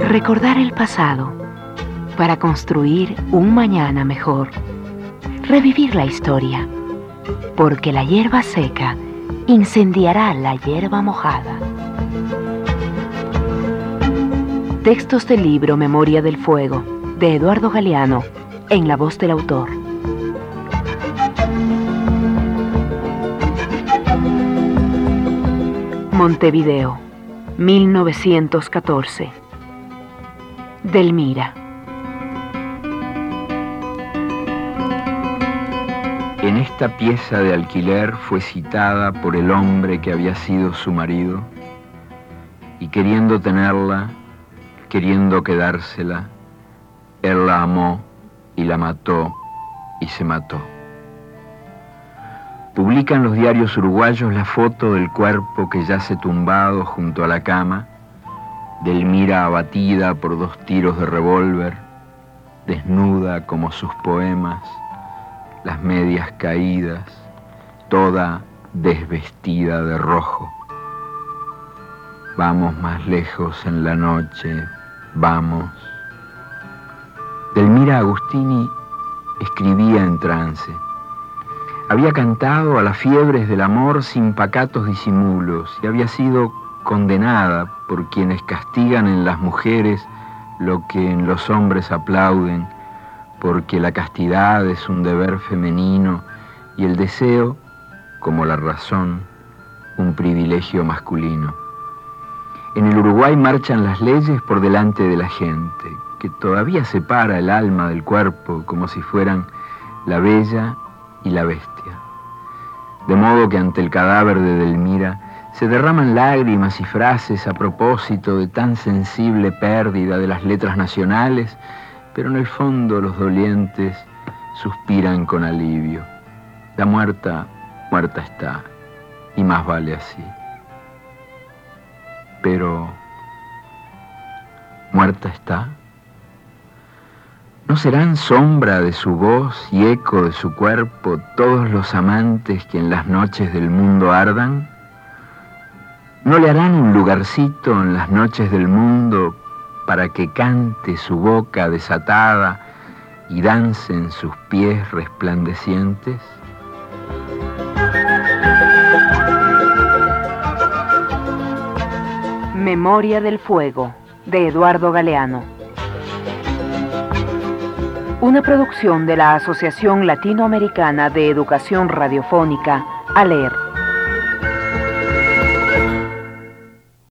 Recordar el pasado para construir un mañana mejor. Revivir la historia, porque la hierba seca incendiará la hierba mojada. Textos del libro Memoria del Fuego, de Eduardo Galeano, en la voz del autor. Montevideo, 1914. Delmira. En esta pieza de alquiler fue citada por el hombre que había sido su marido, y queriendo tenerla, queriendo quedársela, él la amó y la mató y se mató. Publican los diarios uruguayos la foto del cuerpo que yace tumbado junto a la cama, Delmira abatida por 2 tiros de revólver, desnuda como sus poemas, las medias caídas, toda desvestida de rojo. Vamos más lejos en la noche, vamos. Delmira Agustini escribía en trance. Había cantado a las fiebres del amor sin pacatos disimulos y había sido condenada por quienes castigan en las mujeres lo que en los hombres aplauden, porque la castidad es un deber femenino y el deseo, como la razón, un privilegio masculino. En el Uruguay marchan las leyes por delante de la gente, que todavía separa el alma del cuerpo como si fueran la bella y la bestia. De modo que ante el cadáver de Delmira se derraman lágrimas y frases a propósito de tan sensible pérdida de las letras nacionales, pero en el fondo los dolientes suspiran con alivio. La muerta, muerta está, y más vale así. Pero, ¿muerta está? ¿No serán sombra de su voz y eco de su cuerpo todos los amantes que en las noches del mundo ardan? ¿No le harán un lugarcito en las noches del mundo para que cante su boca desatada y dancen sus pies resplandecientes? Memoria del Fuego, de Eduardo Galeano. Una producción de la Asociación Latinoamericana de Educación Radiofónica, ALER.